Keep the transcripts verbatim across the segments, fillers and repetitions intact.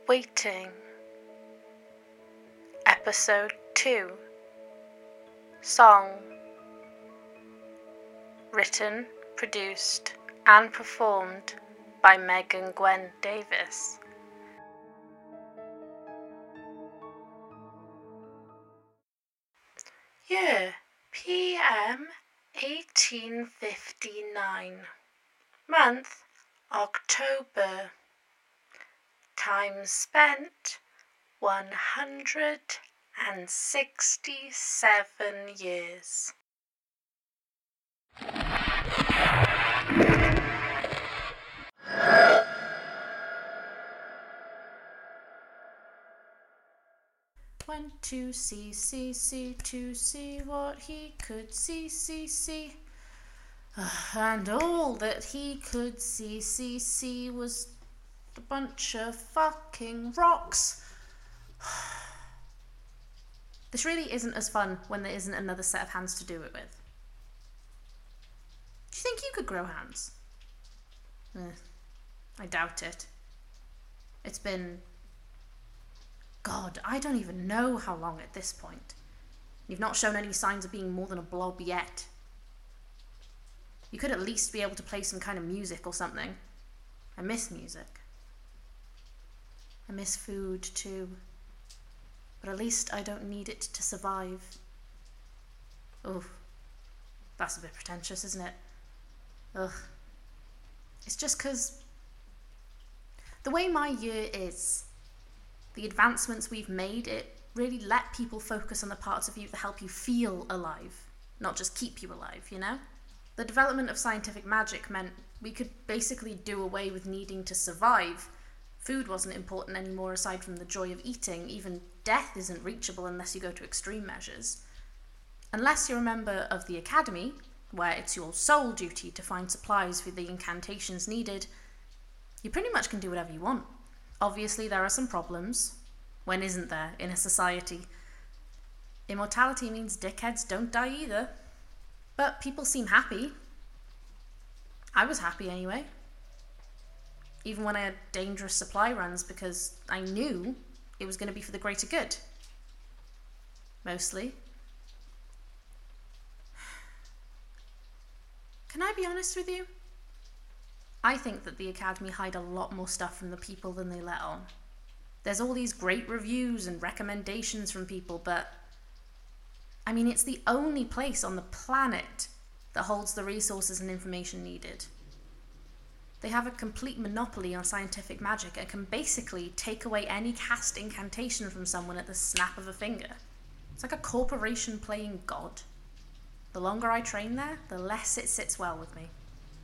Waiting. Episode two. Song. Written, produced, and performed by Megan Gwen Davis. Year P M eighteen fifty-nine. Month October. Time spent one hundred sixty-seven years. Went to see, see, see, to see what he could see, see, see. And all that he could see, see, see was a bunch of fucking rocks. This really isn't as fun when there isn't another set of hands to do it with. Do you think you could grow hands? Eh, I doubt it. It's been... God, I don't even know how long at this point. You've not shown any signs of being more than a blob yet. You could at least be able to play some kind of music or something. I miss music. I miss food too. But at least I don't need it to survive. Oh, that's a bit pretentious, isn't it? Ugh. It's just 'cause the way my year is, the advancements we've made, it really let people focus on the parts of you that help you feel alive, not just keep you alive, you know? The development of scientific magic meant we could basically do away with needing to survive. Food wasn't important anymore aside from the joy of eating. Even death isn't reachable unless you go to extreme measures. Unless you're a member of the Academy, where it's your sole duty to find supplies for the incantations needed, you pretty much can do whatever you want. Obviously, there are some problems. When isn't there in a society? Immortality means dickheads don't die either. But people seem happy. I was happy anyway. Even when I had dangerous supply runs because I knew it was going to be for the greater good. Mostly. Can I be honest with you? I think that the Academy hide a lot more stuff from the people than they let on. There's all these great reviews and recommendations from people, but I mean, it's the only place on the planet that holds the resources and information needed. They have a complete monopoly on scientific magic and can basically take away any cast incantation from someone at the snap of a finger. It's like a corporation playing God. The longer I train there, the less it sits well with me.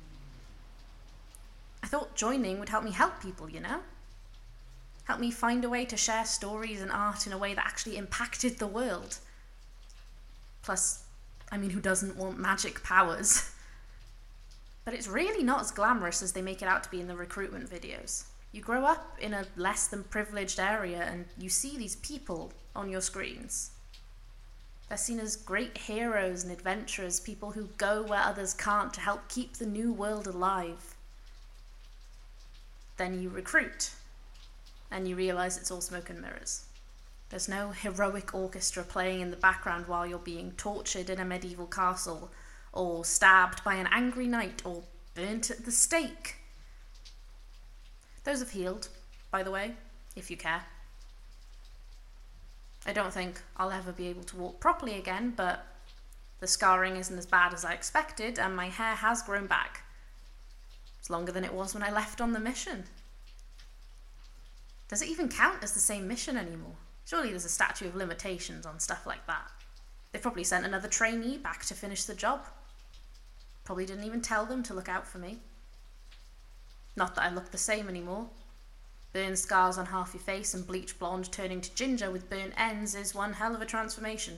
I thought joining would help me help people, you know? Help me find a way to share stories and art in a way that actually impacted the world. Plus, I mean, who doesn't want magic powers? But it's really not as glamorous as they make it out to be in the recruitment videos. You grow up in a less than privileged area and you see these people on your screens. They're seen as great heroes and adventurers, people who go where others can't to help keep the new world alive. Then you recruit, and you realise it's all smoke and mirrors. There's no heroic orchestra playing in the background while you're being tortured in a medieval castle, or stabbed by an angry knight, or burnt at the stake. Those have healed, by the way, if you care. I don't think I'll ever be able to walk properly again, but the scarring isn't as bad as I expected, and my hair has grown back. It's longer than it was when I left on the mission. Does it even count as the same mission anymore? Surely there's a statute of limitations on stuff like that. They probably sent another trainee back to finish the job. Probably didn't even tell them to look out for me. Not that I look the same anymore. Burn scars on half your face and bleach blonde turning to ginger with burnt ends is one hell of a transformation.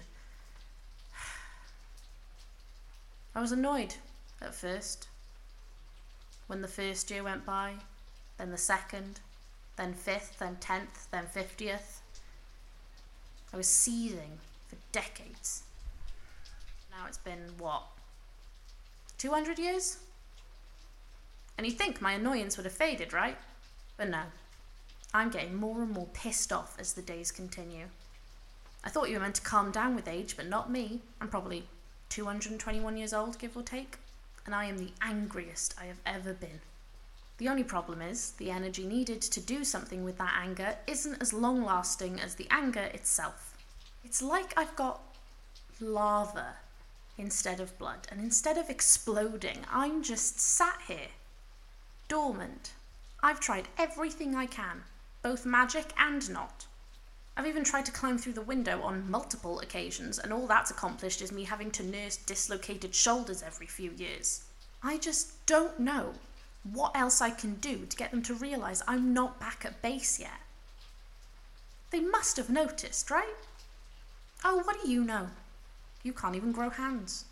I was annoyed at first. When the first year went by, then the second, then fifth, then tenth, then fiftieth. I was seething for decades. Now it's been, what, two hundred years? And you'd think my annoyance would have faded, right? But no. I'm getting more and more pissed off as the days continue. I thought you were meant to calm down with age, but not me. I'm probably two hundred twenty-one years old, give or take, and I am the angriest I have ever been. The only problem is, the energy needed to do something with that anger isn't as long-lasting as the anger itself. It's like I've got lava instead of blood, and instead of exploding, I'm just sat here, dormant. I've tried everything I can, both magic and not. I've even tried to climb through the window on multiple occasions, and all that's accomplished is me having to nurse dislocated shoulders every few years. I just don't know what else I can do to get them to realise I'm not back at base yet. They must have noticed, right? Oh, what do you know? You can't even grow hands.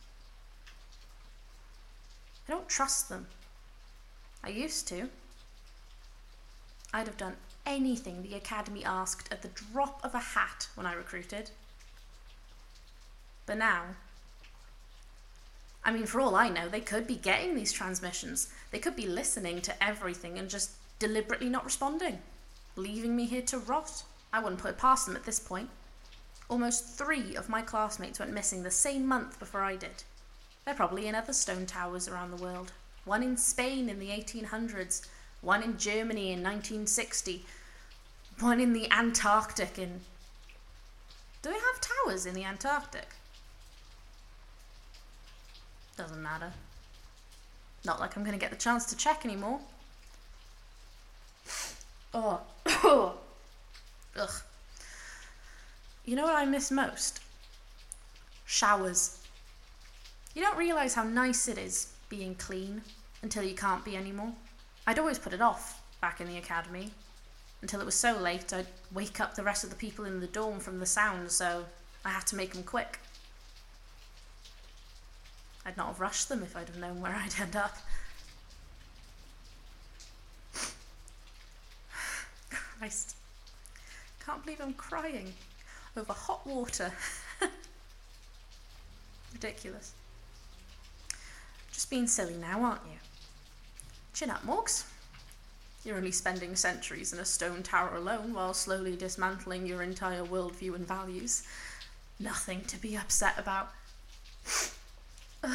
I don't trust them. I used to. I'd have done anything the Academy asked at the drop of a hat when I recruited. But now, I mean, for all I know, they could be getting these transmissions. They could be listening to everything and just deliberately not responding, leaving me here to rot. I wouldn't put it past them at this point. Almost three of my classmates went missing the same month before I did. They're probably in other stone towers around the world. One in Spain in the eighteen hundreds, one in Germany in nineteen sixty, one in the Antarctic in... Do they have towers in the Antarctic? Doesn't matter. Not like I'm going to get the chance to check anymore. Oh. Ugh. You know what I miss most? Showers. You don't realise how nice it is being clean until you can't be anymore. I'd always put it off back in the academy until it was so late I'd wake up the rest of the people in the dorm from the sound, so I had to make them quick. I'd not have rushed them if I'd have known where I'd end up. Christ. Can't believe I'm crying over hot water. Ridiculous. Just being silly now, aren't you? Chin up, Morgs. You're only spending centuries in a stone tower alone while slowly dismantling your entire worldview and values. Nothing to be upset about. Ugh.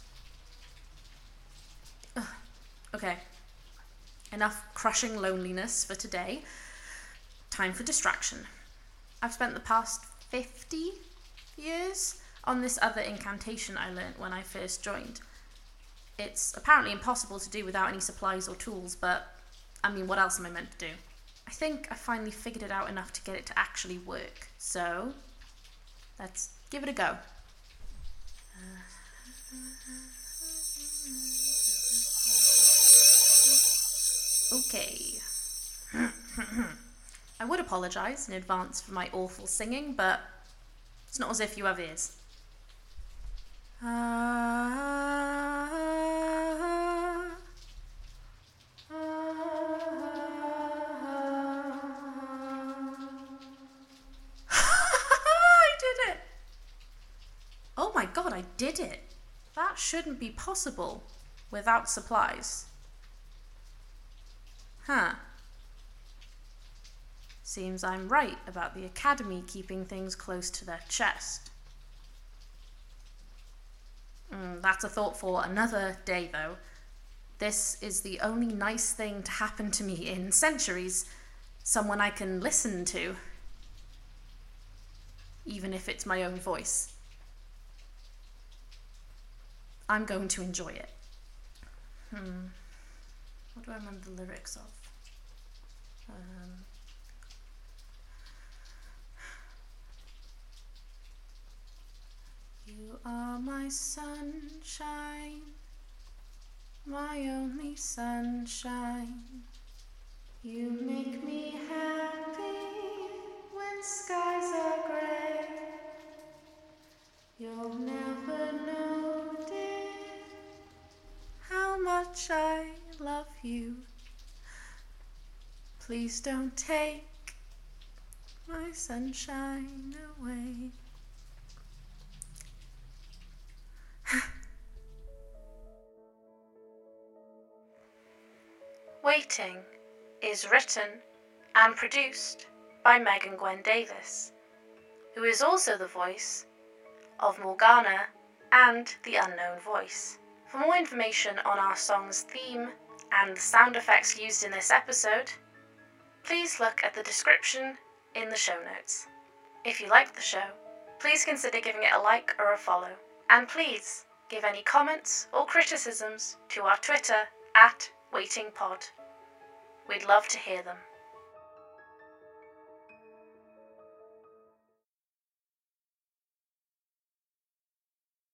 Ugh. Okay. Enough crushing loneliness for today. Time for distraction. I've spent the past fifty years on this other incantation I learnt when I first joined. It's apparently impossible to do without any supplies or tools, but I mean, what else am I meant to do? I think I finally figured it out enough to get it to actually work. So, let's give it a go. Okay. I would apologise in advance for my awful singing, but it's not as if you have ears. Ah, ah, I did it! Oh my god, I did it! That shouldn't be possible without supplies. Huh. Seems I'm right about the academy keeping things close to their chest. Mm, that's a thought for another day, though. This is the only nice thing to happen to me in centuries. Someone I can listen to. Even if it's my own voice. I'm going to enjoy it. Hmm. What do I remember the lyrics of? Um... You are my sunshine, my only sunshine. You make me happy when skies are grey. You'll never know, dear, how much I love you. Please don't take my sunshine away. Waiting is written and produced by Megan Gwen Davis, who is also the voice of Morgana and the Unknown Voice. For more information on our song's theme and the sound effects used in this episode, please look at the description in the show notes. If you like the show, please consider giving it a like or a follow, and please give any comments or criticisms to our Twitter at WaitingPod. We'd love to hear them.